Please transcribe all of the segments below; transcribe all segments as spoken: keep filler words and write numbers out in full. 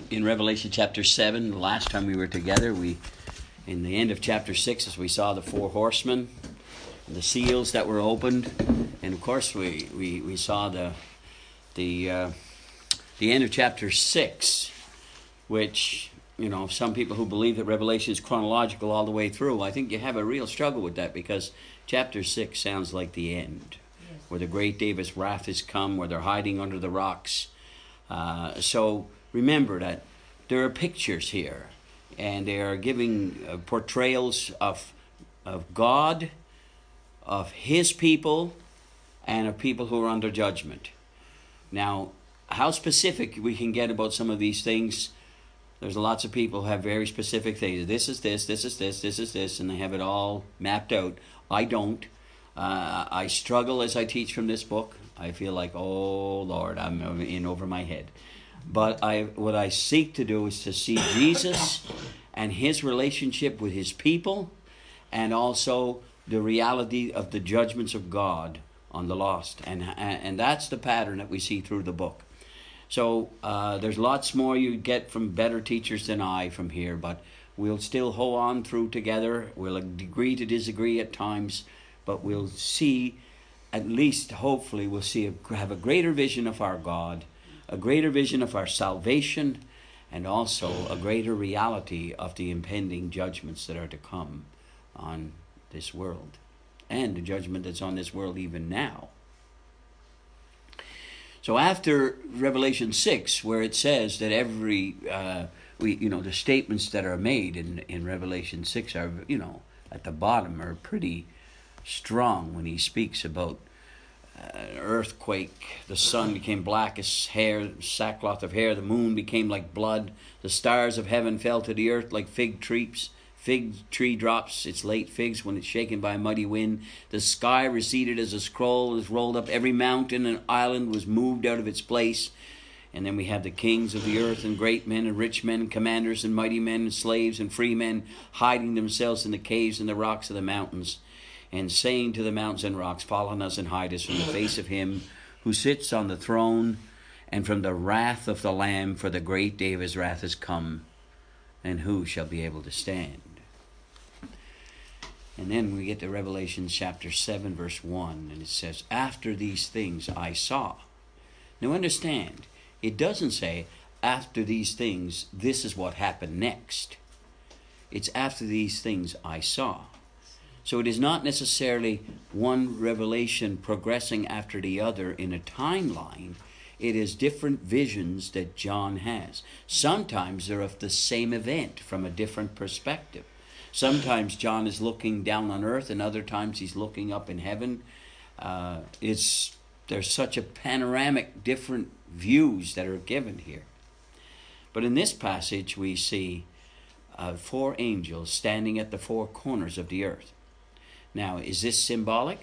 in Revelation chapter seven. The last time we were together, we, in the end of chapter six, as we saw the four horsemen, the seals that were opened, and of course we we, we saw the the uh, the end of chapter six, which, you know, some people who believe that Revelation is chronological all the way through, I think you have a real struggle with that, because chapter six sounds like the end, yes, where the great day of his wrath has come, where they're hiding under the rocks. Uh, so remember that there are pictures here, and they are giving uh, portrayals of of God, of his people, and of people who are under judgment. Now, how specific we can get about some of these things, there's lots of people who have very specific things. This is this, this is this, this is this, and they have it all mapped out. I don't. Uh, I struggle as I teach from this book. I feel like, oh Lord, I'm in over my head. But I, what I seek to do is to see Jesus and his relationship with his people, and also the reality of the judgments of God on the lost. And, and that's the pattern that we see through the book. So uh, there's lots more you get from better teachers than I from here, but we'll still hold on through together. We'll agree to disagree at times, but we'll see, at least hopefully we'll see a, have a greater vision of our God, a greater vision of our salvation, and also a greater reality of the impending judgments that are to come on this world, and the judgment that's on this world even now. So after Revelation six, where it says that every, uh, we, you know, the statements that are made in, in Revelation six are, you know, at the bottom are pretty strong when he speaks about uh, an earthquake, the sun became black as hair, sackcloth of hair, the moon became like blood, the stars of heaven fell to the earth like fig trees. Fig tree drops its late figs when it's shaken by a mighty wind. The sky receded as a scroll is rolled up. Every mountain and island was moved out of its place. And then we have the kings of the earth, and great men and rich men, and commanders and mighty men, and slaves and free men, hiding themselves in the caves and the rocks of the mountains, and saying to the mountains and rocks, fall on us and hide us from the face of him who sits on the throne, and from the wrath of the Lamb, for the great day of his wrath has come, and who shall be able to stand? And then we get to Revelation chapter seven, verse one, and it says, after these things I saw. Now understand, it doesn't say, after these things, this is what happened next. It's after these things I saw. So it is not necessarily one revelation progressing after the other in a timeline. It is different visions that John has. Sometimes they're of the same event from a different perspective. Sometimes John is looking down on earth, and other times he's looking up in heaven. Uh, it's there's such a panoramic, different views that are given here. But in this passage, we see uh, four angels standing at the four corners of the earth. Now, is this symbolic?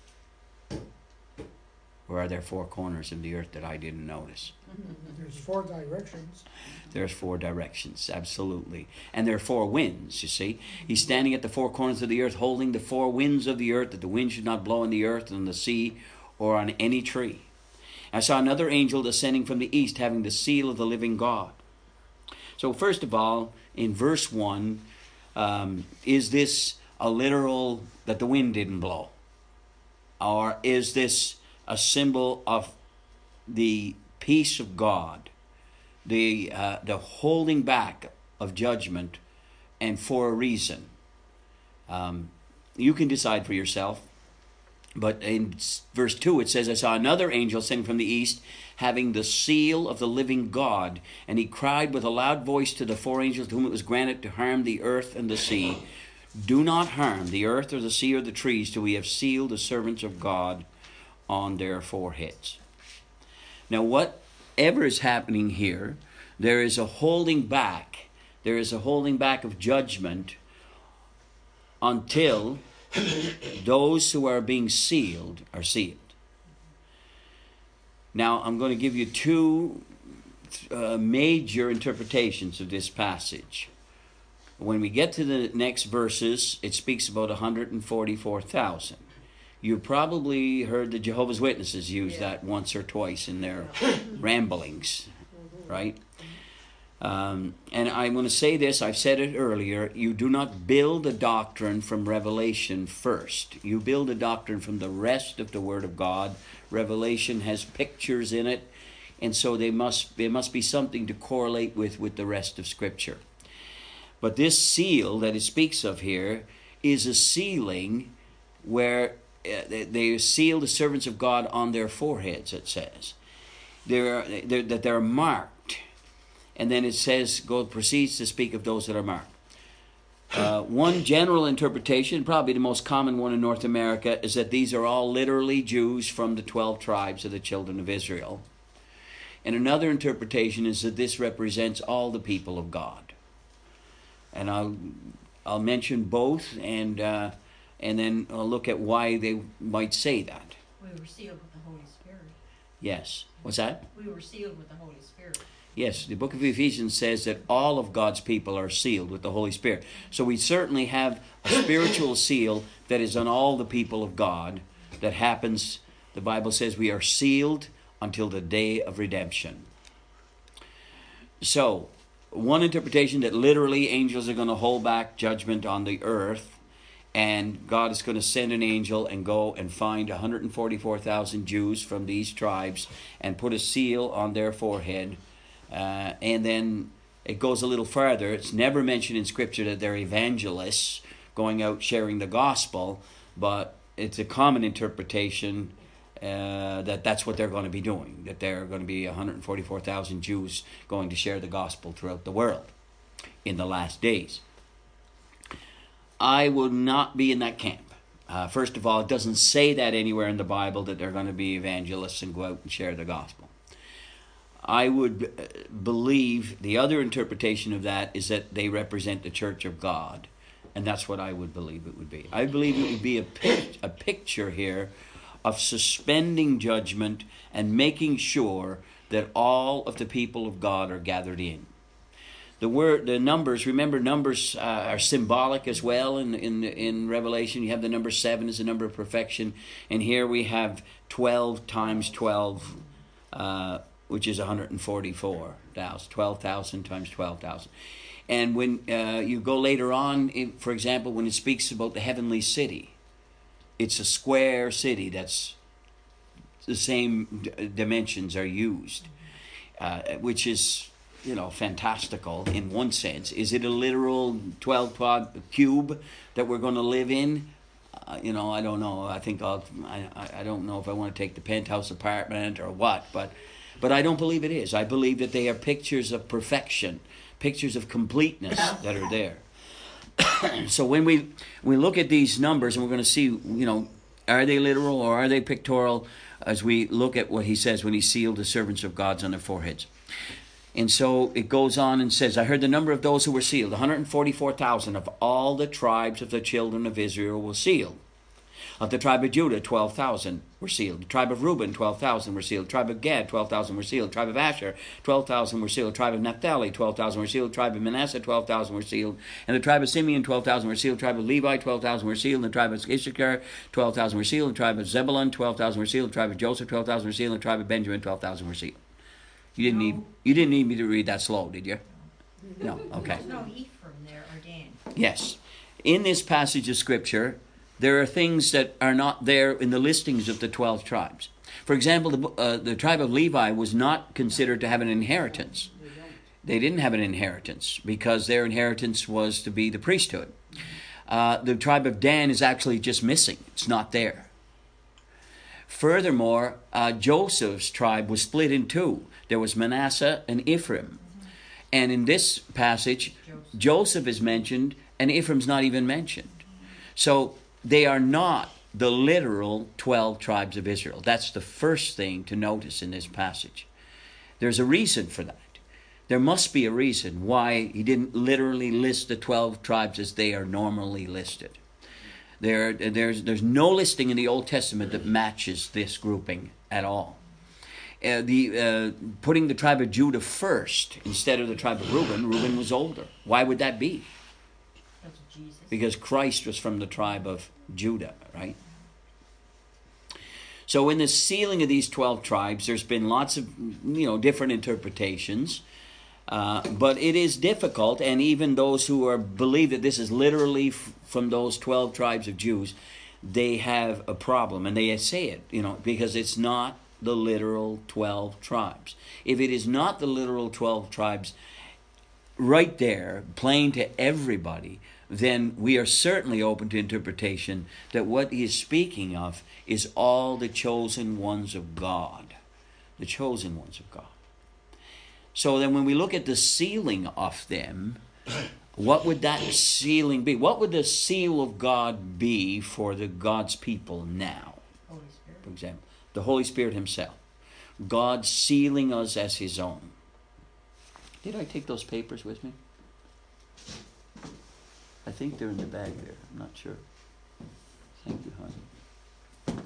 Or are there four corners of the earth that I didn't notice? There's four directions. There's four directions, absolutely. And there are four winds, you see. He's standing at the four corners of the earth, holding the four winds of the earth, that the wind should not blow on the earth, on the sea, or on any tree. I saw another angel descending from the east, having the seal of the living God. So first of all, in verse one, um, is this a literal that the wind didn't blow? Or is this a symbol of the peace of God, the uh, the holding back of judgment, and for a reason? Um, you can decide for yourself. But in verse two it says, I saw another angel ascending from the east, having the seal of the living God. And he cried with a loud voice to the four angels to whom it was granted to harm the earth and the sea. Do not harm the earth or the sea or the trees till we have sealed the servants of God on their foreheads. Now, whatever is happening here, there is a holding back. There is a holding back of judgment until those who are being sealed are sealed. Now, I'm going to give you two uh, major interpretations of this passage. When we get to the next verses, it speaks about one hundred forty-four thousand. You probably heard the Jehovah's Witnesses use yeah. that once or twice in their ramblings, right? Um, and I'm going to say this, I've said it earlier, you do not build a doctrine from Revelation first. You build a doctrine from the rest of the Word of God. Revelation has pictures in it, and so they must there must be something to correlate with, with the rest of Scripture. But this seal that it speaks of here is a sealing where uh, they, they seal the servants of God on their foreheads, it says. They're, they're, that they're marked. And then it says, God proceeds to speak of those that are marked. Uh, one general interpretation, probably the most common one in North America, is that these are all literally Jews from the twelve tribes of the children of Israel. And another interpretation is that this represents all the people of God. And I'll I'll mention both, and uh, and then I'll look at why they might say that. We were sealed with the Holy Spirit. Yes. What's that? We were sealed with the Holy Spirit. Yes, the book of Ephesians says that all of God's people are sealed with the Holy Spirit. So we certainly have a spiritual seal that is on all the people of God that happens. The Bible says we are sealed until the day of redemption. So, one interpretation that literally angels are going to hold back judgment on the earth, and God is going to send an angel and go and find one hundred forty-four thousand Jews from these tribes and put a seal on their forehead. Uh, and then it goes a little further. It's never mentioned in Scripture that they're evangelists going out sharing the gospel, but it's a common interpretation uh, that that's what they're going to be doing, that there are going to be one hundred forty-four thousand Jews going to share the gospel throughout the world in the last days. I will not be in that camp. Uh, first of all, it doesn't say that anywhere in the Bible that they're going to be evangelists and go out and share the gospel. I would believe the other interpretation of that is that they represent the church of God. And that's what I would believe it would be. I believe it would be a, pic- a picture here of suspending judgment and making sure that all of the people of God are gathered in. The word, the numbers, remember numbers uh, are symbolic as well in, in, in Revelation. You have the number seven as the number of perfection. And here we have twelve times twelve, uh, which is one hundred forty-four thousand. twelve thousand times twelve thousand. And when uh, you go later on, in, for example, when it speaks about the heavenly city, it's a square city that's the same d- dimensions are used, uh, which is, you know, fantastical in one sense. Is it a literal twelve quad cube that we're going to live in? Uh, you know, I don't know. I think I'll, I, I don't know if I want to take the penthouse apartment or what, but But I don't believe it is. I believe that they are pictures of perfection, pictures of completeness that are there. So when we we look at these numbers, and we're going to see, you know, are they literal or are they pictorial, as we look at what he says when he sealed the servants of God on their foreheads. And so it goes on and says, I heard the number of those who were sealed. one hundred forty-four thousand of all the tribes of the children of Israel were sealed. Of the tribe of Judah, twelve thousand were sealed. The tribe of Reuben, twelve thousand were sealed. The tribe of Gad, twelve thousand were sealed. The tribe of Asher, twelve thousand were sealed. The tribe of Naphtali, twelve thousand were sealed. The tribe of Manasseh, twelve thousand were sealed. And the tribe of Simeon, twelve thousand were sealed. The tribe of Levi, twelve thousand were sealed. And the tribe of Issachar, twelve thousand were sealed. The tribe of Zebulun, twelve thousand were sealed. The tribe of Joseph, twelve thousand were sealed. And the tribe of Benjamin, twelve thousand were sealed. You didn't No. need you didn't need me to read that slow, did you? No, okay. There's no Ephraim there or Dan. Yes. In this passage of Scripture, there are things that are not there in the listings of the twelve tribes. For example, the, uh, the tribe of Levi was not considered to have an inheritance. They didn't have an inheritance because their inheritance was to be the priesthood. Uh, the tribe of Dan is actually just missing. It's not there. Furthermore, uh, Joseph's tribe was split in two. There was Manasseh and Ephraim. And in this passage, Joseph. Joseph is mentioned and Ephraim's not even mentioned. So they are not the literal twelve tribes of Israel. That's the first thing to notice in this passage. There's a reason for that. There must be a reason why he didn't literally list the twelve tribes as they are normally listed. There, there's, there's no listing in the Old Testament that matches this grouping at all. Uh, the uh, putting the tribe of Judah first instead of the tribe of Reuben, Reuben was older. Why would that be? That's Jesus. Because Christ was from the tribe of Judah, right? So in the sealing of these twelve tribes, there's been lots of, you know, different interpretations. Uh, but it is difficult, and even those who are believe that this is literally f- from those twelve tribes of Jews, they have a problem, and they say it, you know, because it's not the literal twelve tribes. If it is not the literal twelve tribes, right there, plain to everybody, then we are certainly open to interpretation that what he is speaking of is all the chosen ones of God. The chosen ones of God. So then when we look at the sealing of them, what would that sealing be? What would the seal of God be for the God's people now? Holy Spirit. For example, the Holy Spirit himself. God sealing us as his own. Did I take those papers with me? I think they're in the bag there. I'm not sure. Thank you, honey.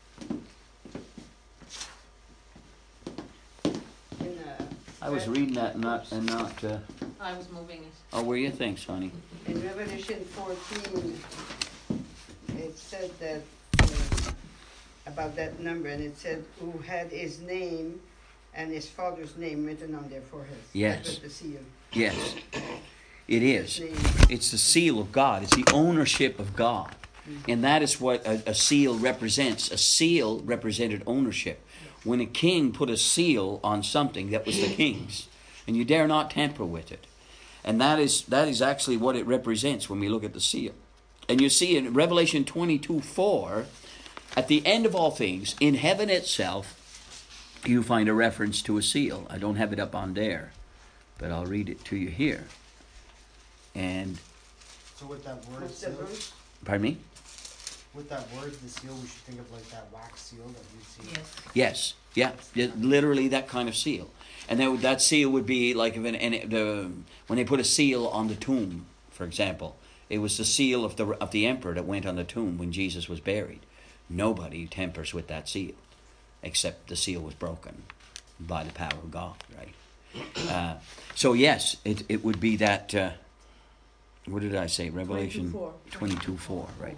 In, uh, I was reading that and not, and not uh, I was moving it. oh, were you? Thanks, honey. in Revelation fourteen, it said that, uh, about that number, and it said, who had his name and his father's name written on their foreheads. Yes. That was the seal. Yes, it is. His name. It's the seal of God. It's the ownership of God. And that is what a, a seal represents. A seal represented ownership. When a king put a seal on something, that was the king's. And you dare not tamper with it. And that is that is actually what it represents when we look at the seal. And you see in Revelation twenty-two four, at the end of all things, in heaven itself, you find a reference to a seal. I don't have it up on there, but I'll read it to you here. And, So with that word What's the seal, verse? pardon me? with that word, the seal, we should think of like that wax seal that we see. Yes. Yes, yeah, yeah, literally that kind of seal. And that, that seal would be like if an, and the, when they put a seal on the tomb, for example, it was the seal of the of the emperor that went on the tomb when Jesus was buried. Nobody tampers with that seal, except the seal was broken by the power of God, right? Uh, so yes, it it would be that. Uh, what did I say? Revelation twenty-two four, right?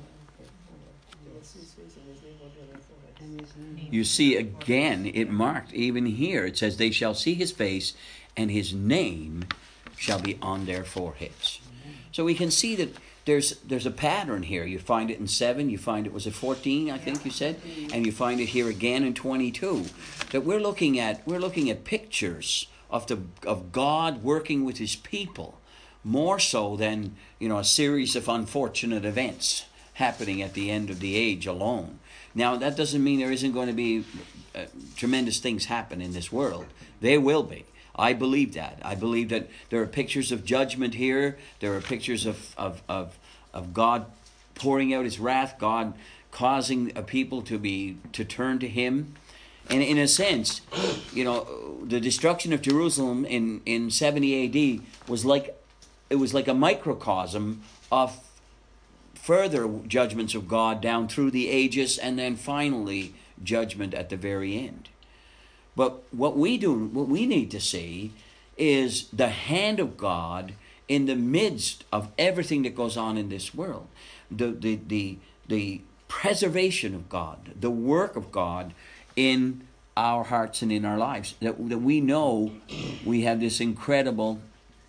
And his name. You see again, it marked even here. It says, "They shall see his face, and his name shall be on their foreheads." So we can see that there's there's a pattern here. You find it in seven. You find it was at fourteen, I think you said, and you find it here again in twenty-two. That we're looking at we're looking at pictures of the of God working with his people, more so than you know a series of unfortunate events happening at the end of the age alone. Now, that doesn't mean there isn't going to be uh, tremendous things happen in this world. There will be. I believe that. I believe that there are pictures of judgment here. There are pictures of, of, of, of God pouring out his wrath, God causing a people to be to turn to him. And in a sense, you know, the destruction of Jerusalem in, in seventy A D was like it was like a microcosm of further judgments of God down through the ages, and then finally judgment at the very end. But what we do, what we need to see is the hand of God in the midst of everything that goes on in this world. The, the, the, the preservation of God, the work of God in our hearts and in our lives. That, that we know we have this incredible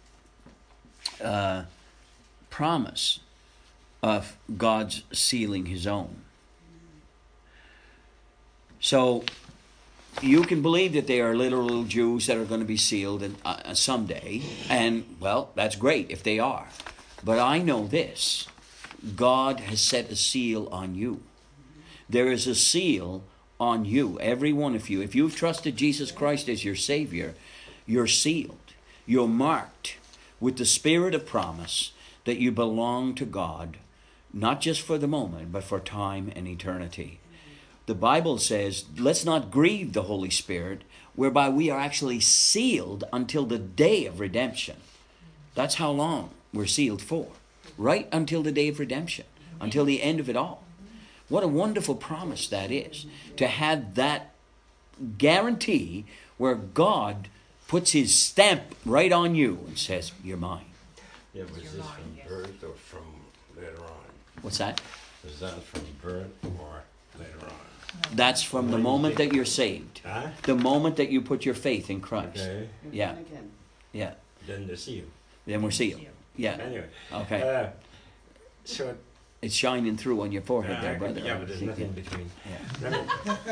uh, promise of God's sealing his own. So you can believe that they are literal Jews that are going to be sealed in, uh, someday, and well, that's great if they are. But I know this: God has set a seal on you. There is a seal on you, every one of you. If you've trusted Jesus Christ as your Savior, you're sealed. You're marked with the Spirit of promise that you belong to God, not just for the moment, but for time and eternity. The Bible says, let's not grieve the Holy Spirit, whereby we are actually sealed until the day of redemption. That's how long we're sealed for. Right until the day of redemption. Until the end of it all. What a wonderful promise that is. To have that guarantee where God puts his stamp right on you and says, you're mine. Yeah, was You're this mine, from yes. birth or from later on? What's that? Was that from birth or later on? That's from the moment that you're saved. Huh? The moment that you put your faith in Christ. Okay. Yeah. Again. Yeah. then the seal. then we're sealed. Yeah. Anyway. Okay. Uh, so. It's shining through on your forehead uh, there, brother. Yeah, but there's nothing in between. Yeah. Let me-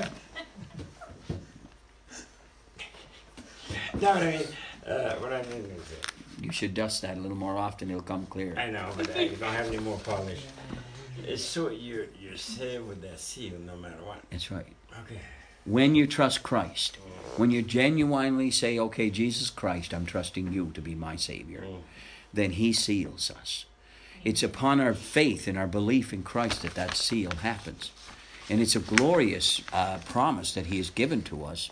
No, but I mean, uh, what I mean is that You should dust that a little more often. It'll come clear. I know, but I don't have any more polish. It's so you're you're saved with that seal no matter what. That's right. Okay. When you trust Christ, when you genuinely say, okay, Jesus Christ, I'm trusting you to be my Savior, Mm. then He seals us. It's upon our faith and our belief in Christ that that seal happens. And it's a glorious uh, promise that He has given to us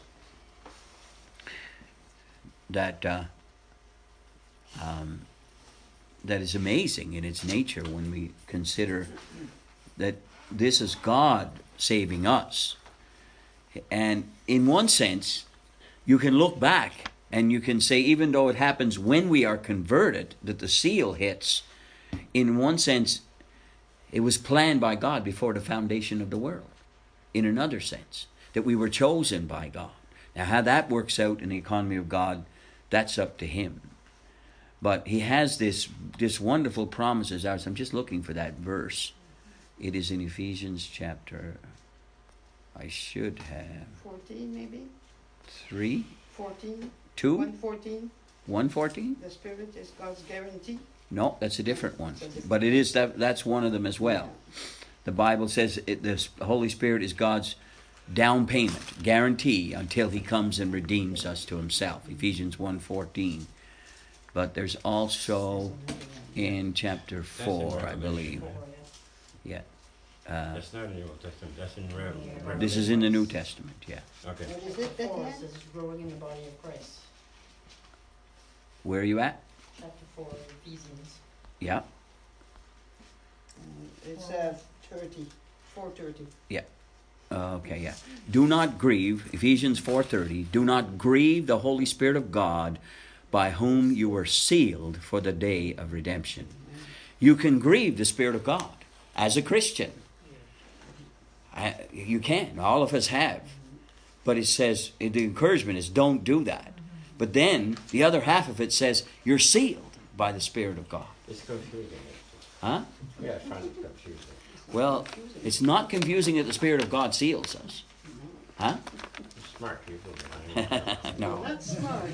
that uh, um, that is amazing in its nature when we consider that this is God saving us. And in one sense, you can look back and you can say, even though it happens when we are converted, that the seal hits, in one sense, it was planned by God before the foundation of the world. In another sense, that we were chosen by God. Now, how that works out in the economy of God, that's up to Him. But He has this, this wonderful promises. I'm just looking for that verse. It is in Ephesians chapter, I should have, Fourteen maybe? three, Fourteen? two, One fourteen? one fourteen? The Spirit is God's guarantee? No, that's a different one. But it is that that's one of them as well. The Bible says it, the Holy Spirit is God's down payment, guarantee, until He comes and redeems us to Himself. Ephesians one fourteen. But there's also in chapter four, I believe. Yeah. Uh, That's not in the Old Testament. That's in Rev- this is in the New Testament, yeah. Okay. What is it that Four one? says growing in the body of Christ. Where are you at? Chapter four of Ephesians. Yeah. Uh, It's uh, thirty, four thirty. Okay, yeah. Do not grieve, Ephesians four thirty, do not grieve the Holy Spirit of God, by whom you were sealed for the day of redemption. You can grieve the Spirit of God as a Christian. I, you can. All of us have. But it says, the encouragement is don't do that. But then the other half of it says you're sealed by the Spirit of God. It's confusing. Huh? Yeah, I find it confusing. Well, it's not confusing that the Spirit of God seals us. Huh? Smart people behind it. No. That's smart.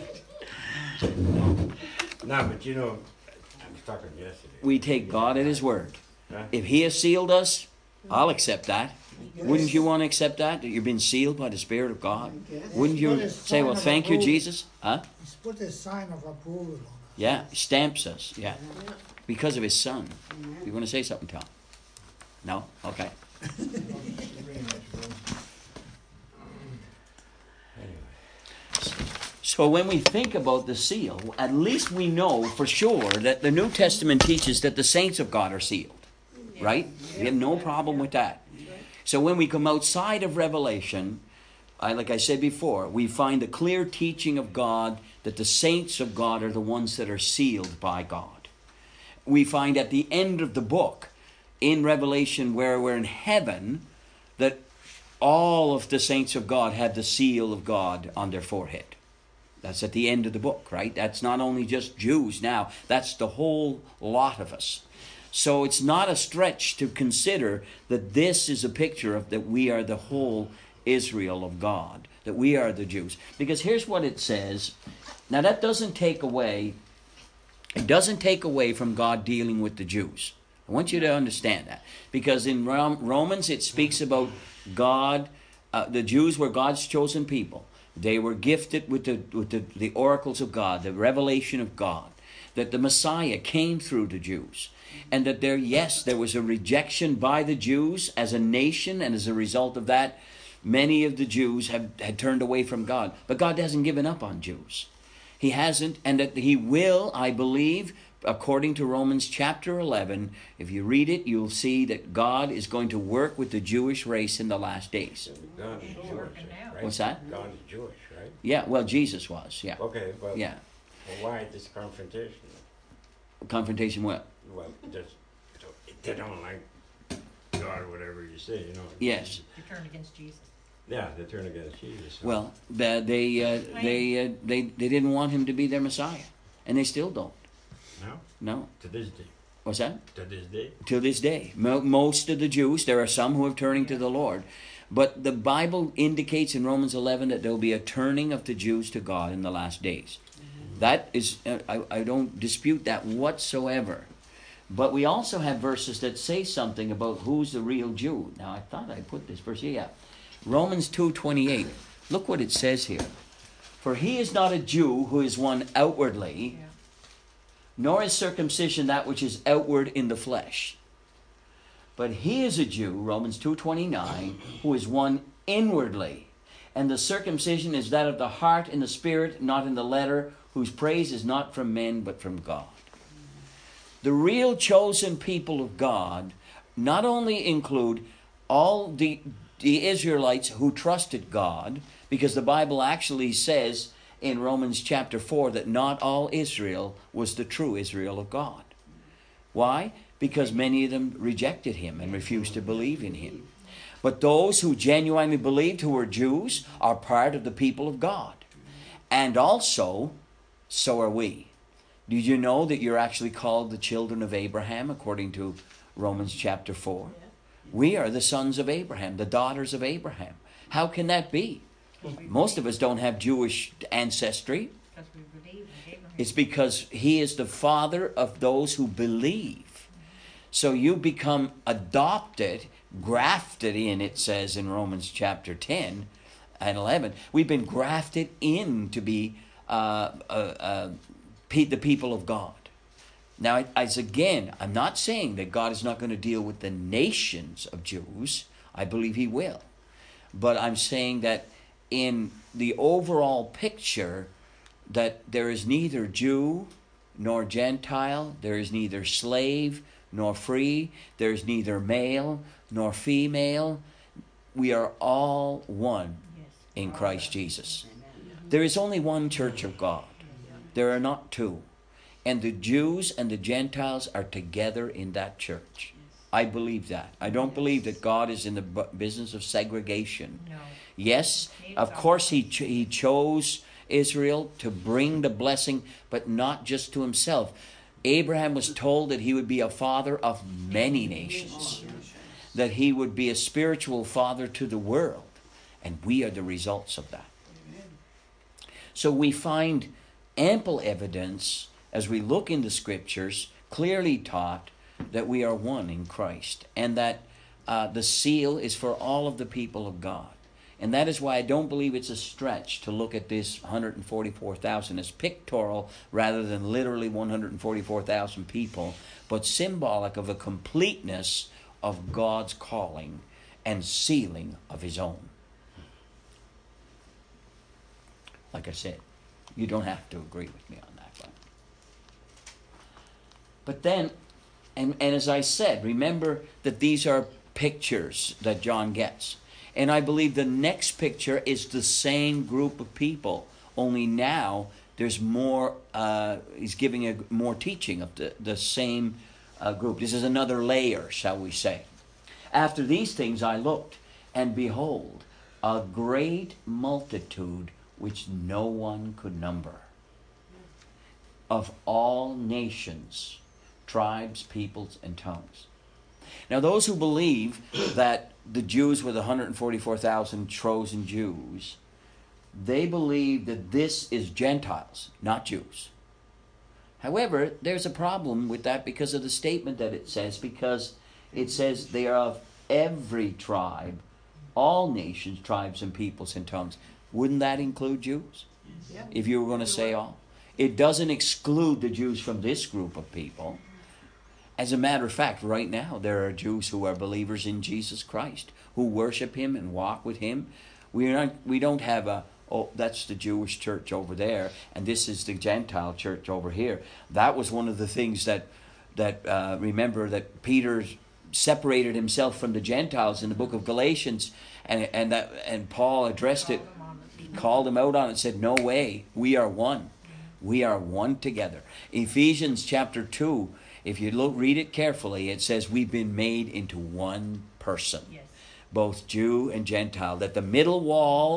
No, but you know, I was talking yesterday. We take God at His word. Huh? If He has sealed us, I'll accept that. Wouldn't you want to accept that? That you've been sealed by the Spirit of God? Wouldn't you say, well, thank you, Jesus? Huh? He's put his sign of approval on us. Yeah, He stamps us. Yeah. Because of His Son. You want to say something, Tom? No? Okay. So when we think about the seal, at least we know for sure that the New Testament teaches that the saints of God are sealed. Right? We have no problem with that. So when we come outside of Revelation, I, like I said before, we find the clear teaching of God that the saints of God are the ones that are sealed by God. We find at the end of the book, in Revelation, where we're in heaven, that all of the saints of God have the seal of God on their forehead. That's at the end of the book, right? That's not only just Jews now. That's the whole lot of us. So it's not a stretch to consider that this is a picture of that we are the whole Israel of God, that we are the Jews. Because here's what it says. Now that doesn't take away, it doesn't take away from God dealing with the Jews. I want you to understand that. Because in Romans it speaks about God, uh, the Jews were God's chosen people. They were gifted with the with the, the oracles of God, the revelation of God, that the Messiah came through the Jews. And that there, yes, there was a rejection by the Jews as a nation, and as a result of that, many of the Jews have, had turned away from God. But God hasn't given up on Jews. He hasn't, and that He will, I believe, according to Romans chapter eleven, if you read it, you'll see that God is going to work with the Jewish race in the last days. God is Jewish, right? What's that? God is Jewish, right? Yeah, well, Jesus was, yeah. Okay, but Yeah. well, why this confrontation? Confrontation what? Well, just so they don't like God or whatever you say, you know. Yes. You turn against Jesus. Yeah, they turn against Jesus. So. Well, the- they uh, they uh, they they didn't want Him to be their Messiah, And they still don't. No? No. To this day. What's that? To this day. To this day. Mo- most of the Jews, there are some who are turning to the Lord. But the Bible indicates in Romans eleven that there will be a turning of the Jews to God in the last days. That is, uh, I, I don't dispute that whatsoever. But we also have verses that say something about who's the real Jew. Now, I thought I put this verse here. Yeah. Romans two twenty-eight. Look what it says here. For he is not a Jew who is one outwardly, Yeah. nor is circumcision that which is outward in the flesh. But he is a Jew, Romans two twenty-nine, who is one inwardly. And the circumcision is that of the heart in the spirit, not in the letter, whose praise is not from men, but from God. The real chosen people of God not only include all the, the Israelites who trusted God, because the Bible actually says in Romans chapter four that not all Israel was the true Israel of God. Why? Because many of them rejected him and refused to believe in him. But those who genuinely believed, who were Jews, are part of the people of God. And also, so are we. Did you know that you're actually called the children of Abraham according to Romans chapter four? We are the sons of Abraham, the daughters of Abraham. How can that be? Most of us don't have Jewish ancestry. Because we believe in Abraham. It's because he is the father of those who believe. So you become adopted, grafted in, it says in Romans chapter ten and eleven. We've been grafted in to be uh, uh, uh, pe- the people of God. Now, as again, I'm not saying that God is not going to deal with the nations of Jews. I believe he will. But I'm saying that in the overall picture, that there is neither Jew nor Gentile, there is neither slave nor free, there is neither male nor female. We are all one Yes. in Christ Jesus. Amen. There is only one church of God. There are not two. And the Jews and the Gentiles are together in that church. I believe that. I don't believe that God is in the bu- business of segregation. No. Yes, of course he ch- he chose Israel to bring the blessing, but not just to himself. Abraham was told that he would be a father of many nations, that he would be a spiritual father to the world, and we are the results of that. So we find ample evidence as we look in the scriptures, clearly taught that we are one in Christ, and that uh, the seal is for all of the people of God. And that is why I don't believe it's a stretch to look at this one hundred forty-four thousand as pictorial rather than literally one hundred forty-four thousand people, but symbolic of a completeness of God's calling and sealing of his own. Like I said, you don't have to agree with me on that one. But then, and, and as I said, remember that these are pictures that John gets. And I believe the next picture is the same group of people, only now there's more, uh, he's giving a more teaching of the, the same uh, group. This is another layer, shall we say. After these things I looked, and behold, a great multitude which no one could number, of all nations, tribes, peoples, and tongues. Now those who believe that the Jews were the one hundred forty-four thousand chosen Jews, they believe that this is Gentiles, not Jews. However, there's a problem with that because of the statement that it says, because it says they are of every tribe, all nations, tribes, and peoples, and tongues. Wouldn't that include Jews? Yeah. If you were going to say all. It doesn't exclude the Jews from this group of people. As a matter of fact, right now, there are Jews who are believers in Jesus Christ, who worship him and walk with him. We are not, we don't have a, oh, that's the Jewish church over there, and this is the Gentile church over here. That was one of the things that, that uh, remember that Peter separated himself from the Gentiles in the book of Galatians, and, and, that, and Paul addressed it, called him out on it, and said, no way, we are one. We are one together. Ephesians chapter two, if you look, read it carefully, it says we've been made into one person, Yes. both Jew and Gentile, that the middle wall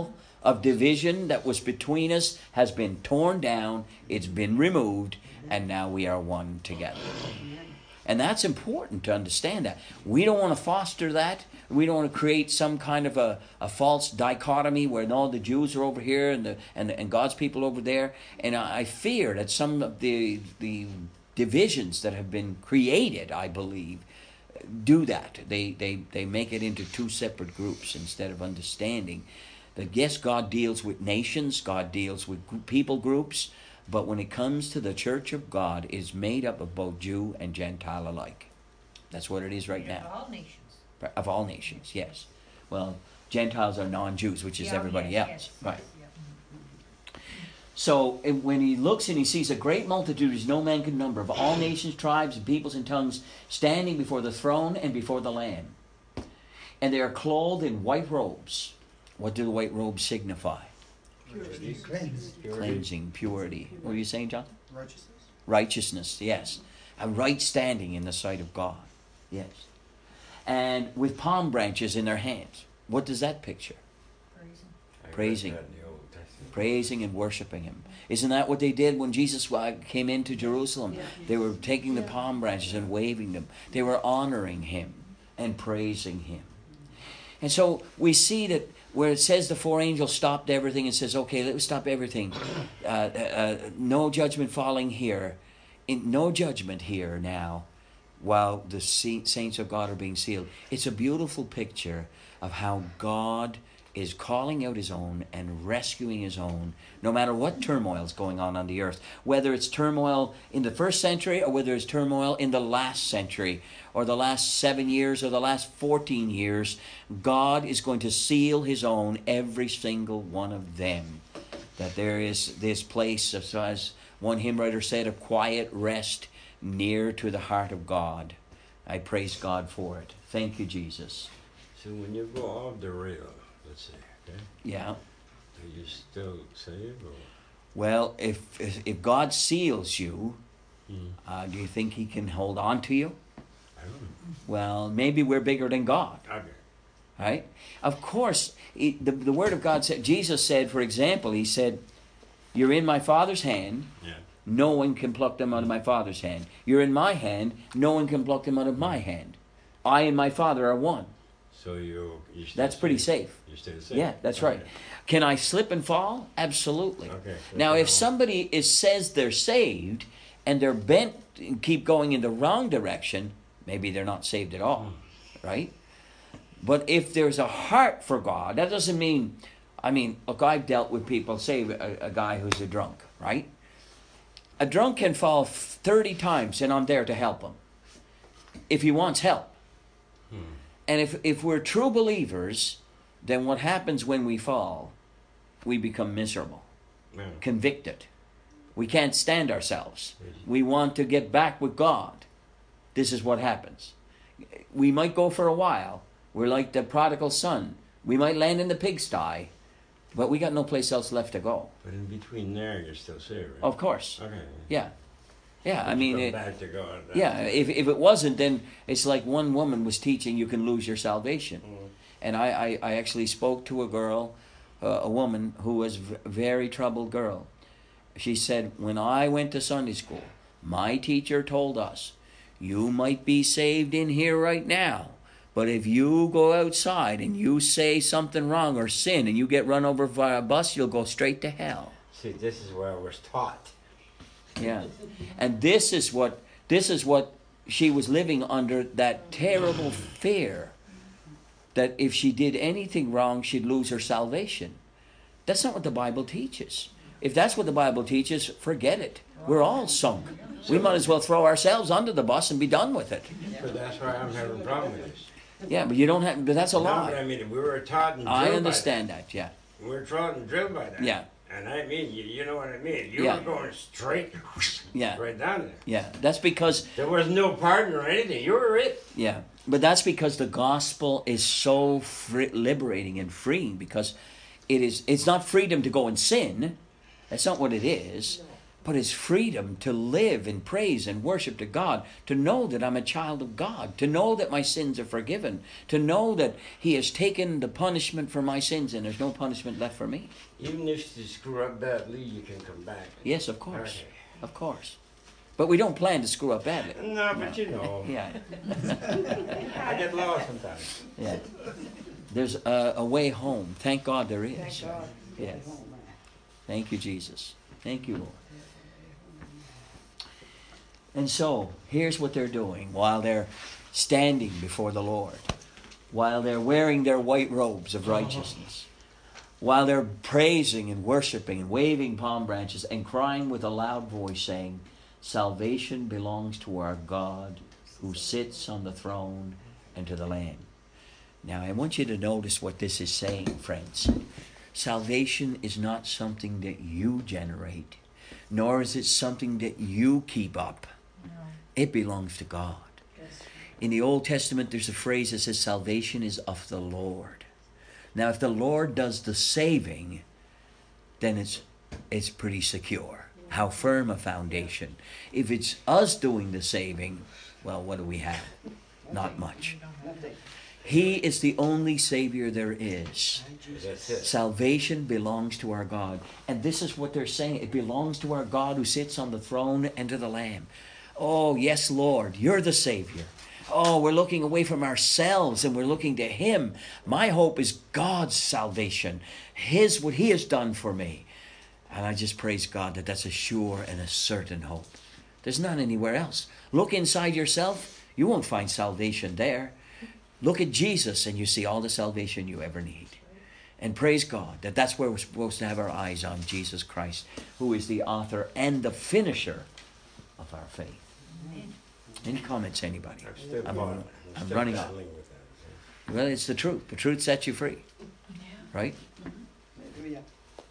of division that was between us has been torn down, it's been removed, and now we are one together. And that's important to understand that. We don't want to foster that. We don't want to create some kind of a, a false dichotomy where all the Jews are over here and the and, and God's people over there. And I, I fear that some of the the divisions that have been created, I believe, do that. They they they make it into two separate groups instead of understanding that yes, God deals with nations, God deals with people groups, but when it comes to the church of God, it is made up of both Jew and Gentile alike. That's what it is right now. All nations. Of all nations, yes. Well, Gentiles are non-Jews, which is Yeah, everybody yes, else. yes, Right. yeah. So and when he looks and he sees a great multitude which no man can number, of all nations, tribes, and peoples and tongues, standing before the throne and before the Lamb. And they are clothed in white robes. What do the white robes signify? Purity, cleanse. Cleansing, purity. What were you saying, John? Righteousness? Righteousness, yes. A right standing in the sight of God. Yes. And with palm branches in their hands. What does that picture? Praising. I read Praising. that in the Old Testament. Praising and worshiping Him. Isn't that what they did when Jesus uh, came into Jerusalem? They were taking the palm branches and waving them. They were honoring Him and praising Him. And so we see that where it says the four angels stopped everything and says, okay, let's stop everything. Uh, uh, no judgment falling here. In, no judgment here now while the saints of God are being sealed. It's a beautiful picture of how God is calling out His own and rescuing His own, no matter what turmoil is going on on the earth. Whether it's turmoil in the first century or whether it's turmoil in the last century or the last seven years or the last fourteen years, God is going to seal His own, every single one of them. That there is this place, as one hymn writer said, of quiet rest near to the heart of God. I praise God for it. Thank you, Jesus. So when you go off the rail, let's say, okay, Yeah. are you still saved or? Well, if if, if God seals you, Hmm. uh, do you think He can hold on to you? I don't know. Well, maybe we're bigger than God, Okay. right? Of course, it, the, the Word of God said, Jesus said, for example, He said, you're in my Father's hand. Yeah. No one can pluck them out of my Father's hand. You're in my hand. No one can pluck them out of my hand. I and my Father are one. So you you still That's pretty saved. safe. You're still safe. Yeah, that's Okay. right. Can I slip and fall? Absolutely. Okay. that's Now, what I if want. somebody is says they're saved and they're bent and keep going in the wrong direction, maybe they're not saved at all, right? But if there's a heart for God, that doesn't mean, I mean, look, I've dealt with people, say a, a guy who's a drunk, right? A drunk can fall thirty times and I'm there to help him if he wants help. Hmm. And if, if we're true believers, then what happens when we fall? We become miserable, Yeah. convicted. We can't stand ourselves. We want to get back with God. This is what happens. We might go for a while. We're like the prodigal son. We might land in the pigsty, but we got no place else left to go. But in between there, you're still saved, right? Of course. Okay. Yeah. Yeah, I You mean, come it, back to God. yeah, if, if it wasn't, then it's like one woman was teaching you can lose your salvation. Mm. And I, I, I actually spoke to a girl, uh, a woman who was a very troubled girl. She said, when I went to Sunday school, my teacher told us, you might be saved in here right now, but if you go outside and you say something wrong or sin and you get run over by a bus, you'll go straight to hell. See, this is where I was taught. Yeah. And this is what this is what she was living under, that terrible fear that if she did anything wrong, she'd lose her salvation. That's not what the Bible teaches. If that's what the Bible teaches, forget it. We're all sunk. We might as well throw ourselves under the bus and be done with it. But that's why I'm having a problem with this. Yeah, but you don't have, but that's a No, but I lie. mean, we were taught and drilled I by understand that, yeah. that. We were taught and drilled by that. Yeah. And I mean, you, you know what I mean. You Yeah. were going straight, Yeah. right down there. Yeah, that's because, There was no pardon or anything. You were it. yeah, but that's because the gospel is so free, liberating and freeing, because it is, it's not freedom to go and sin. That's not what it is. but it's freedom to live in praise and worship to God, to know that I'm a child of God, to know that my sins are forgiven, to know that He has taken the punishment for my sins and there's no punishment left for me. Even if you screw up badly, you can come back. Yes, of course. Okay. Of course. But we don't plan to screw up badly. No, but you know, Yeah. I get lost sometimes. Yeah. There's a, a way home. Thank God there is. Thank God. Yes. Thank you, Jesus. Thank you, Lord. And so, here's what they're doing while they're standing before the Lord, while they're wearing their white robes of righteousness, while they're praising and worshiping and waving palm branches and crying with a loud voice saying, salvation belongs to our God who sits on the throne and to the Lamb. Now, I want you to notice what this is saying, friends. Salvation is not something that you generate, nor is it something that you keep up. No. It belongs to God. Yes. In the Old Testament, there's a phrase that says salvation is of the Lord. Now, if the Lord does the saving, then it's it's pretty secure. How firm a foundation. If it's us doing the saving, well, what do we have? Not much. Nothing. He is the only Savior there is. That's it. Salvation belongs to our God. And this is what they're saying. It belongs to our God who sits on the throne and to the Lamb. Oh, yes, Lord, you're the Savior. Oh, we're looking away from ourselves and we're looking to Him. My hope is God's salvation. His, what He has done for me. And I just praise God that that's a sure and a certain hope. There's none anywhere else. Look inside yourself. You won't find salvation there. Look at Jesus and you see all the salvation you ever need. And praise God that that's where we're supposed to have our eyes on, Jesus Christ, who is the author and the finisher of our faith. Amen. Any comments, anybody? I'm still, I'm- battling- I'm still running out. battling with that. Well, it's the truth. The truth sets you free, Yeah. right? Hallelujah.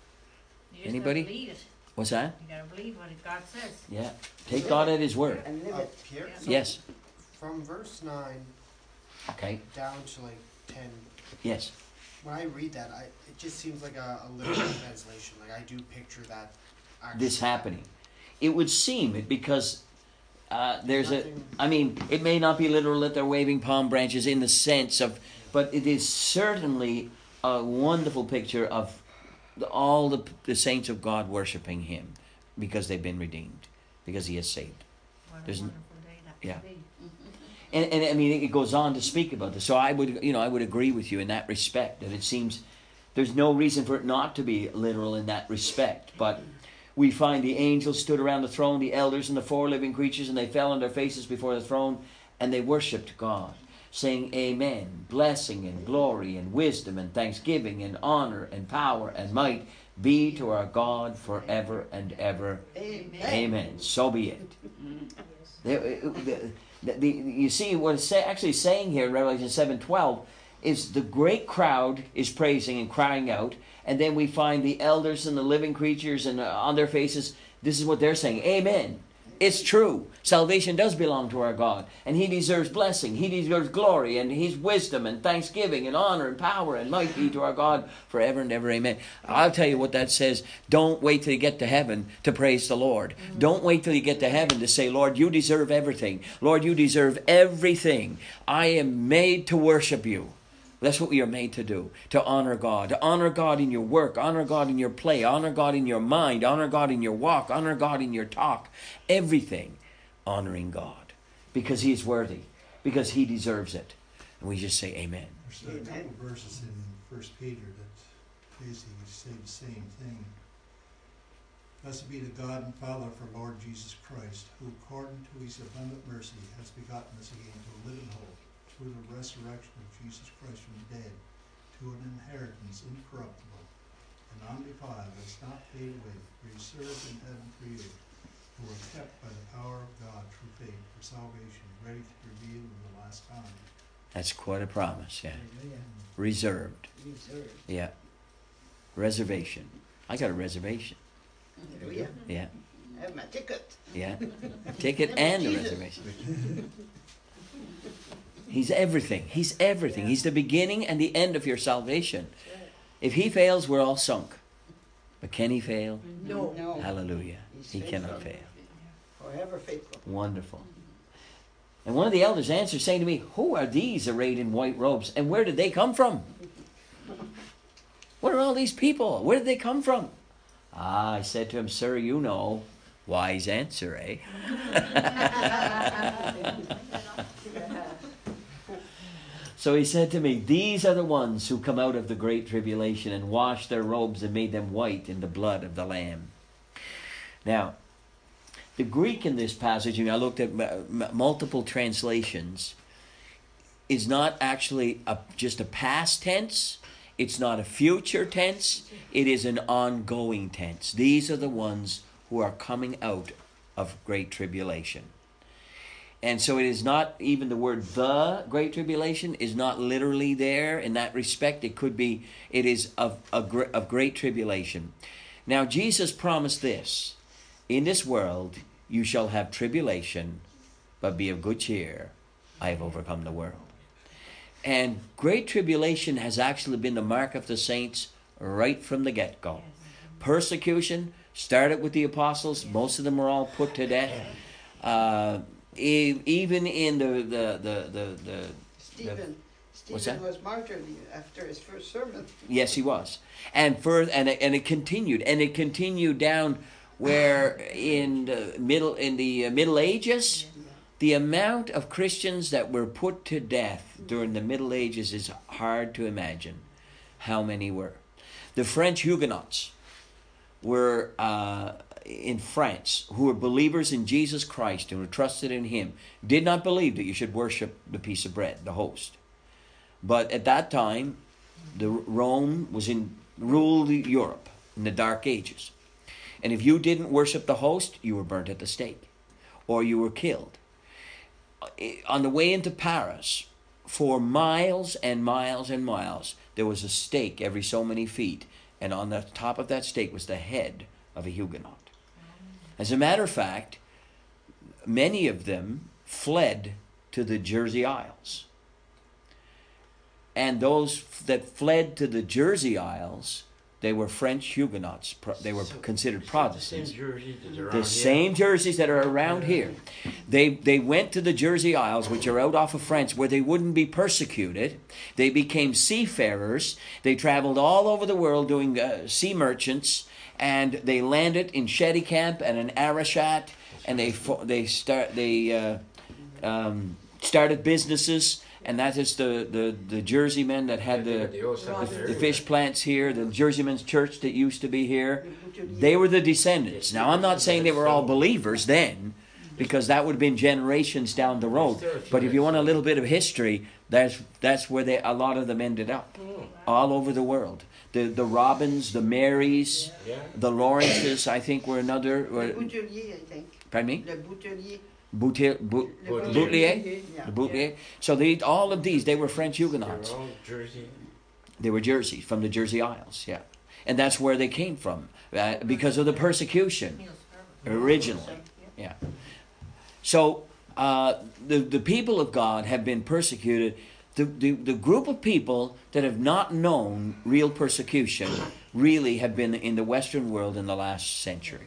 You just Anybody? gotta believe it. What's that? You gotta believe what it- God says. Yeah. Take God at His word. And live Uh, it. Pierre, Yeah. so Yes. from verse nine Okay. down to like ten, Yes. when I read that, I it just seems like a, a literal translation. Like I do picture that. Actually This happening. It would seem it because uh, there's a, Nothing- I mean, it may not be literal that they're waving palm branches in the sense of, but it is certainly a wonderful picture of the, all the, the saints of God worshiping Him because they've been redeemed, because He has saved. What a There's n- wonderful day that yeah. would be. And, and I mean, it goes on to speak about this. So I would, you know, I would agree with you in that respect, that it seems there's no reason for it not to be literal in that respect. But we find the angels stood around the throne, the elders and the four living creatures, and they fell on their faces before the throne, and they worshipped God, saying, Amen, blessing and glory and wisdom and thanksgiving and honor and power and might be to our God forever and ever. Amen. Amen. So be it. Yes. The, the, the, the, you see what it's say, actually saying here in Revelation seven twelve is the great crowd is praising and crying out, and then we find the elders and the living creatures and uh, on their faces, this is what they're saying, Amen. It's true. Salvation does belong to our God, and He deserves blessing. He deserves glory, and His wisdom and thanksgiving and honor and power and might be to our God forever and ever. Amen. I'll tell you what that says. Don't wait till you get to heaven to praise the Lord. Don't wait till you get to heaven to say, Lord, you deserve everything. Lord, you deserve everything. I am made to worship you. That's what we are made to do, to honor God. To honor God in your work, honor God in your play, honor God in your mind, honor God in your walk, honor God in your talk. Everything honoring God. Because He is worthy. Because He deserves it. And we just say amen. There's a couple verses in First Peter that basically say the same thing. Blessed be the God and Father of our Lord Jesus Christ, who according to His abundant mercy has begotten us again to a living hope, through the resurrection of Jesus Christ from the dead, to an inheritance incorruptible and undefiled, that's not fade away, reserved in heaven for you, who are kept by the power of God through faith for salvation, ready to be revealed in the last time. That's quite a promise, yeah. Hallelujah. Reserved. Reserved. Yeah. Reservation. I got a reservation. Hallelujah. Yeah. I have my ticket. Yeah. Ticket and a reservation. He's everything. He's everything. He's the beginning and the end of your salvation. If He fails, we're all sunk. But can He fail? No. No. Hallelujah. He's He faithful. cannot fail. Forever faithful. Wonderful. And one of the elders answered, saying to me, who are these arrayed in white robes, and where did they come from? What are all these people? Where did they come from? Ah, I said to him, sir, you know. Wise answer, eh? So he said to me, these are the ones who come out of the great tribulation and washed their robes and made them white in the blood of the Lamb. Now, the Greek in this passage, and I looked at m- multiple translations, is not actually a, just a past tense. It's not a future tense. It is an ongoing tense. These are the ones who are coming out of great tribulation. And so it is not even the word the great tribulation is not literally there in that respect. It could be, it is of, of, of great tribulation. Now Jesus promised this, in this world you shall have tribulation, but be of good cheer. I have overcome the world. And great tribulation has actually been the mark of the saints right from the get-go. Persecution started with the apostles. Most of them were all put to death. Uh, e- even in the the the the, the Stephen, What's Stephen that? was martyred after his first sermon. yes, he was, and further, and it, and it continued, and it continued down where in the middle in the uh, Middle Ages, the amount of Christians that were put to death during the Middle Ages is hard to imagine. How many were? The French Huguenots were uh, in France, who were believers in Jesus Christ and who trusted in Him, did not believe that you should worship the piece of bread, the host. But at that time, the Rome was in ruled Europe in the Dark Ages, and if you didn't worship the host, you were burnt at the stake, or you were killed. On the way into Paris, for miles and miles and miles, there was a stake every so many feet, and on the top of that stake was the head of a Huguenot. As a matter of fact, many of them fled to the Jersey Isles. And those that fled to the Jersey Isles, they were French Huguenots. Pro- They were So- considered The Protestants. same jerseys that are The around here. same jerseys that are around here. They they went to the Jersey Isles, which are out off of France, where they wouldn't be persecuted. They became seafarers. They traveled all over the world doing uh, sea merchants, and they landed in Cheticamp and in Arashat, and they fo- they start they uh, um, started businesses. And that is the, the, the Jersey men that had the, the, the fish plants here, the Jersey Men's Church that used to be here. They were the descendants. Now, I'm not saying they were all believers then, because that would have been generations down the road. But if you want a little bit of history, that's that's where they a lot of them ended up, all over the world. The the Robins, the Marys, the Lawrences, I think were another. Le Were, Boutelier, I think. pardon me? Le Boutelier. Boutil, bout, Le Boutelier? Yeah. The Boutelier. So they, all of these, they were French Huguenots. They're all Jersey. They were Jersey, from the Jersey Isles, yeah. And that's where they came from, uh, because of the persecution, originally. Yeah. So, uh, the, the people of God have been persecuted. The, the, the group of people that have not known real persecution really have been in the Western world in the last century.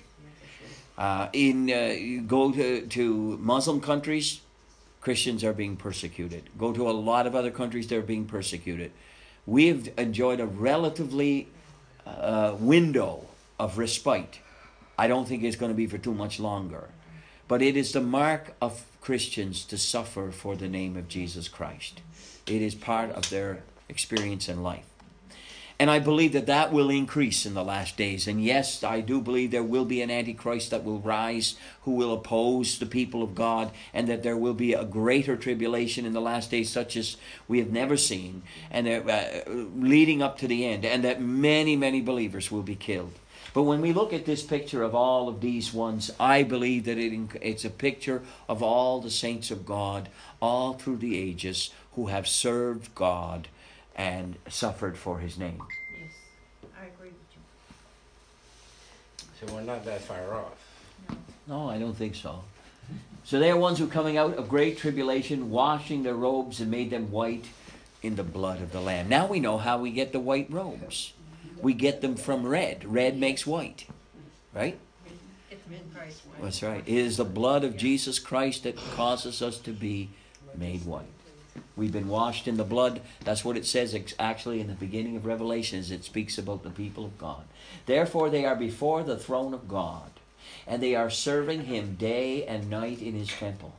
Uh, in uh, you go to, to Muslim countries, Christians are being persecuted. Go to a lot of other countries, they're being persecuted. We've enjoyed a relatively uh, window of respite. I don't think it's going to be for too much longer. But it is the mark of Christians to suffer for the name of Jesus Christ. It is part of their experience in life. And I believe that that will increase in the last days. And yes, I do believe there will be an Antichrist that will rise, who will oppose the people of God, and that there will be a greater tribulation in the last days, such as we have never seen, and uh, leading up to the end, and that many, many believers will be killed. But when we look at this picture of all of these ones, I believe that it, it's a picture of all the saints of God, all through the ages, who have served God and suffered for His name. Yes, I agree with you. So we're not that far off. No, I don't think so. So they are ones who coming out of great tribulation, washing their robes and made them white in the blood of the Lamb. Now we know how we get the white robes. We get them from red. Red makes white, right? It's In Christ. That's right. It is the blood of Jesus Christ that causes us to be made white. We've been washed in the blood. That's what it says ex- actually in the beginning of Revelations. It speaks about the people of God. Therefore they are before the throne of God, and they are serving Him day and night in His temple.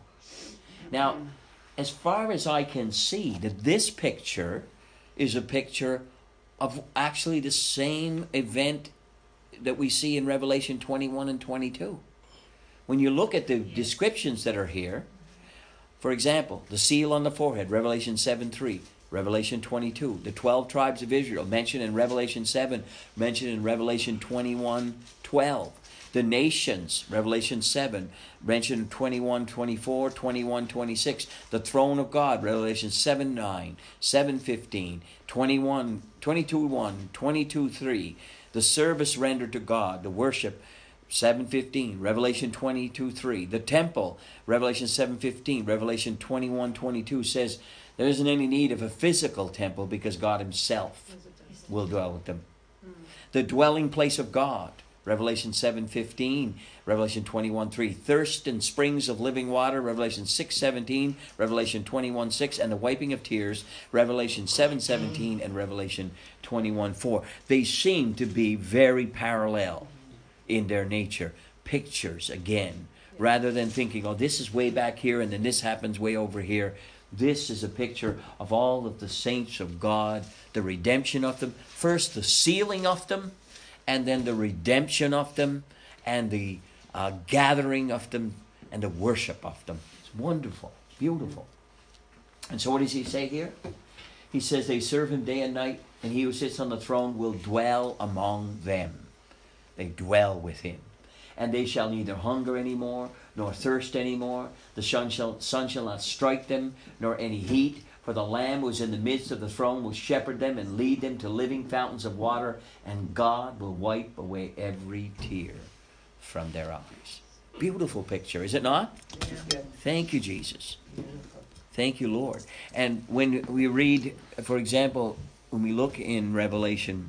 Now, as far as I can see, that this picture is a picture of actually the same event that we see in Revelation twenty-one and twenty-two. When you look at the descriptions that are here, for example, the seal on the forehead, Revelation seven three, Revelation twenty-two, the twelve tribes of Israel mentioned in Revelation seven, mentioned in Revelation twenty-one twelve. The nations, Revelation seven, mentioned in twenty-one twenty-four, twenty-one twenty-six. The throne of God, Revelation seven nine, seven fifteen, twenty-one, twenty-two one, twenty-two three. The service rendered to God, the worship, seven fifteen, Revelation twenty-two three. The temple, Revelation seven fifteen, Revelation twenty-one twenty-two says there isn't any need of a physical temple because God Himself will dwell with them. The dwelling place of God, Revelation seven fifteen, Revelation twenty-one three. Thirst and springs of living water, Revelation six seventeen, Revelation twenty-one six. And the wiping of tears, Revelation seven seventeen and Revelation twenty-one four. They seem to be very parallel in their nature. Pictures, again, rather than thinking, oh, this is way back here and then this happens way over here. This is a picture of all of the saints of God, the redemption of them. First, the sealing of them, and then the redemption of them, and the uh, gathering of them, and the worship of them. It's wonderful, beautiful. And so what does He say here? He says they serve Him day and night, and He who sits on the throne will dwell among them. They dwell with Him. And they shall neither hunger any more, nor thirst any more. The sun shall, sun shall not strike them, nor any heat. For the Lamb who is in the midst of the throne will shepherd them and lead them to living fountains of water, and God will wipe away every tear from their eyes. Beautiful picture, is it not? Yeah. Thank you, Jesus. Thank you, Lord. And when we read, for example, when we look in Revelation,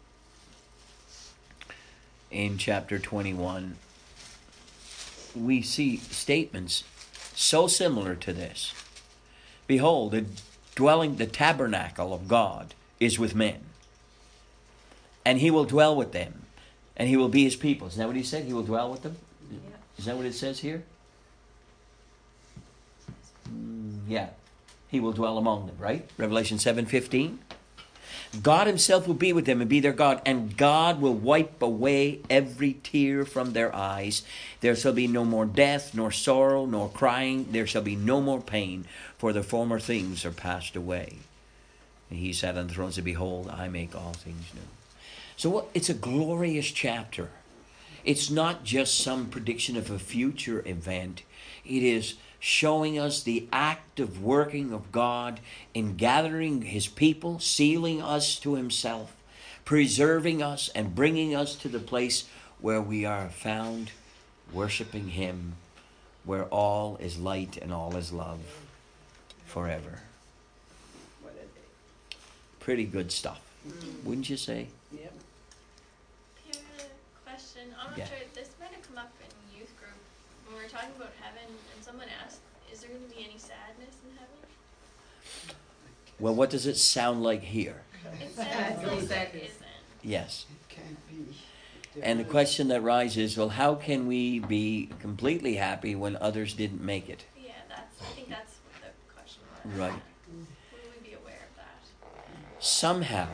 in chapter twenty-one, we see statements so similar to this. Behold, the dwelling, the tabernacle of God is with men, and He will dwell with them, and He will be His people. Isn't that what He said? He will dwell with them? Yeah. Is that what it says here? Mm, yeah. He will dwell among them, right? Revelation seven fifteen. God Himself will be with them and be their God, and God will wipe away every tear from their eyes. There shall be no more death, nor sorrow, nor crying. There shall be no more pain, for the former things are passed away. And He sat on the throne and said, behold, I make all things new. So what, it's a glorious chapter. It's not just some prediction of a future event. It is showing us the active working of God in gathering His people, sealing us to Himself, preserving us, and bringing us to the place where we are found worshiping Him, where all is light and all is love forever. Pretty good stuff, wouldn't you say? Yep. Here, question. I'm not Yeah. sure. This might have come up in youth group when we were talking about heaven, and someone asked, "Is there going to be any sadness in heaven?" Well, what does it sound like here? It sounds like there isn't. Yes. It can't be. And the question that rises, well, how can we be completely happy when others didn't make it? Yeah, that's. I think that's what the question was. Right. Would we be aware of that? Somehow,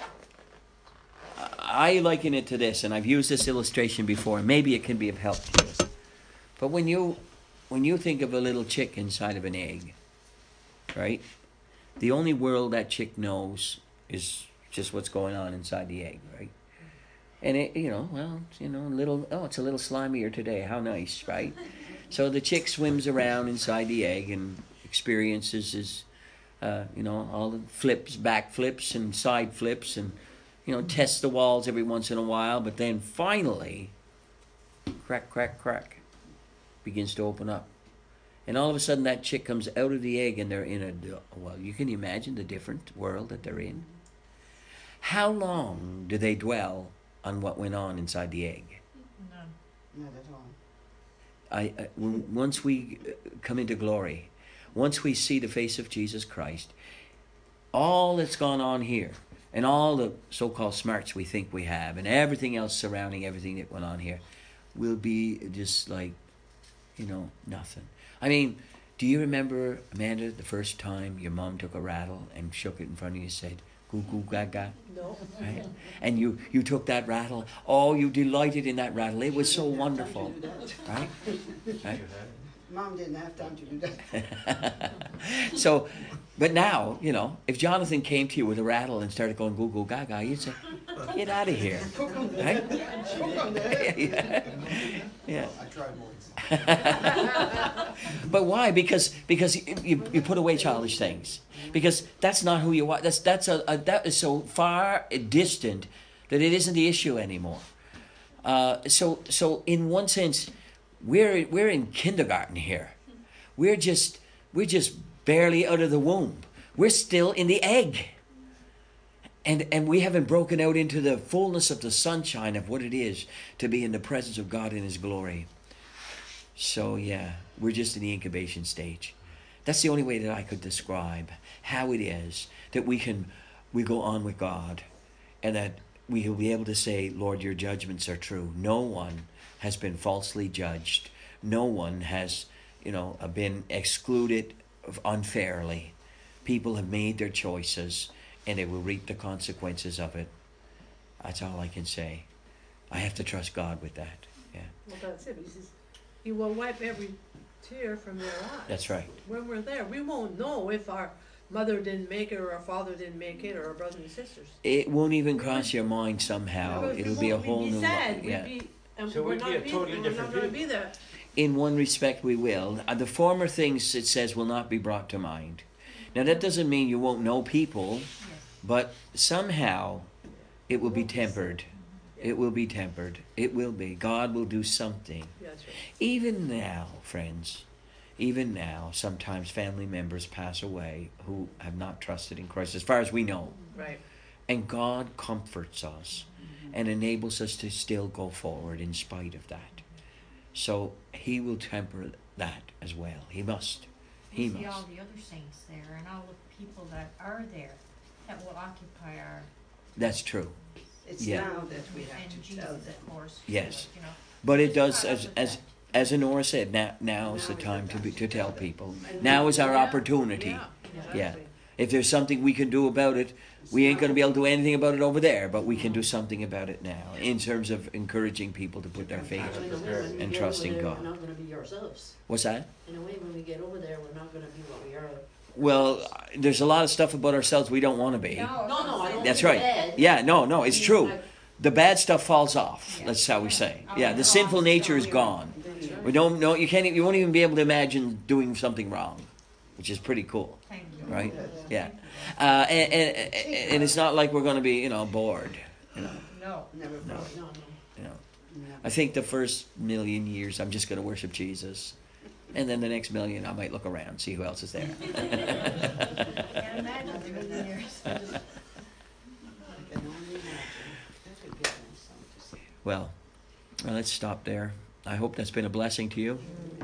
I liken it to this, and I've used this illustration before, and maybe it can be of help to you. But when you, when you think of a little chick inside of an egg, right? The only world that chick knows is just what's going on inside the egg, right? And it, you know, well, you know, little, oh, it's a little slimier today. How nice, right? So the chick swims around inside the egg and experiences his, uh, you know, all the flips, back flips and side flips, and, you know, tests the walls every once in a while. But then finally, crack, crack, crack, begins to open up. And all of a sudden that chick comes out of the egg and they're in a, well, you can imagine the different world that they're in. How long do they dwell on what went on inside the egg? None. Not at all. I, I when, once we come into glory, once we see the face of Jesus Christ, all that's gone on here, and all the so-called smarts we think we have, and everything else surrounding everything that went on here, will be just like, you know, nothing. I mean, do you remember, Amanda, the first time your mom took a rattle and shook it in front of you and said, goo goo gaga? No. Right? And you, you took that rattle. Oh, you delighted in that rattle. It was so wonderful. Right? Right? Mom didn't have time to do that. So, but now, you know, if Jonathan came to you with a rattle and started going goo goo gaga, you'd say, get out of here. Right? Yeah. Yeah. I tried once. But why? Because because you, you, you put away childish things. Because that's not who you are. That's that's a, a that is so far distant that it isn't the issue anymore. Uh, so so in one sense, we're we're in kindergarten here. We're just we're just barely out of the womb. We're still in the egg. And and we haven't broken out into the fullness of the sunshine of what it is to be in the presence of God in His glory. So yeah, we're just in the incubation stage. That's the only way that I could describe how it is that we can we go on with God, and that we will be able to say, Lord, your judgments are true. No one has been falsely judged. No one has, you know, been excluded unfairly. People have made their choices, and they will reap the consequences of it. That's all I can say. I have to trust God with that. Yeah, Well, that's it. He says, He will wipe every tear from their eyes. that's right. When we're there, we won't know if our mother didn't make it, or our father didn't make it, or our brothers and sisters. It won't even cross your mind somehow. Because we It'll be a won't- whole we'd be new sad. life. We'd Yeah. be, and So we're we'd not be a be, totally we're different not going to people. be there. In one respect, we will. Uh, the former things it says will not be brought to mind. Now that doesn't mean you won't know people, but somehow it will be tempered. It will be tempered. It will be. God will do something. Yeah, that's right. Even now, friends, even now, sometimes family members pass away who have not trusted in Christ, as far as we know. Right. And God comforts us and enables us to still go forward in spite of that. So He will temper that as well. He must. He We see must. all the other saints there and all the people that are there that will occupy our, That's true. It's Yeah. now that we have and to Jesus, tell them. of course. Yes. You know. But it Just does, caught up as with as that. as Honora said, now now is the time to be, to tell people. Now is our Yeah. opportunity. Yeah. Yeah. Exactly. If there's something we can do about it, we ain't going to be able to do anything about it over there, but we can do something about it now in terms of encouraging people to put their faith In a way, when we and get trust over in there, God. We're not gonna be ourselves. What's that? In a way, when we get over there, we're not gonna be what we are. Well, there's a lot of stuff about ourselves we don't want to be. No, no, I don't That's mean right. bad. Yeah, no, no, it's I mean, true. like, The bad stuff falls off. Yeah. That's how we say. Oh, Yeah, the yeah. sinful nature is Yeah. gone. We don't know. You can't. You won't even be able to imagine doing something wrong, which is pretty cool, Thank you. right? Yeah, uh, and, and and it's not like we're going to be, you know, bored. You know, No. Never No. mind. No, no. you know. Never. I think the first million years, I'm just going to worship Jesus, and then the next million, I might look around, see who else is there. Can't imagine the million years. I can only imagine. That would be nice song to sing. Well, well, let's stop there. I hope that's been a blessing to you.